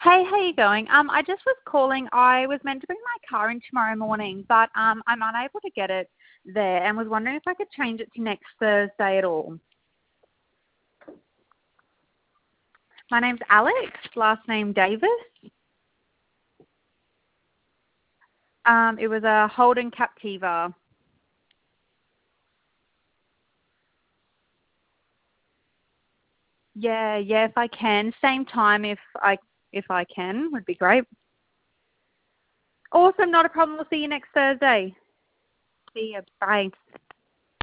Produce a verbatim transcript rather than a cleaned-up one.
Hey, how you going? Um, I just was calling. I was meant to bring my car in tomorrow morning, but um, I'm unable to get it there, and was wondering if I could change it to next Thursday at all. My name's Alex. Last name Davis. Um, it was a Holden Captiva. Yeah, yeah. If I can, same time. If I if I can, would be great. Awesome. Not a problem. We'll see you next Thursday. See you. Bye.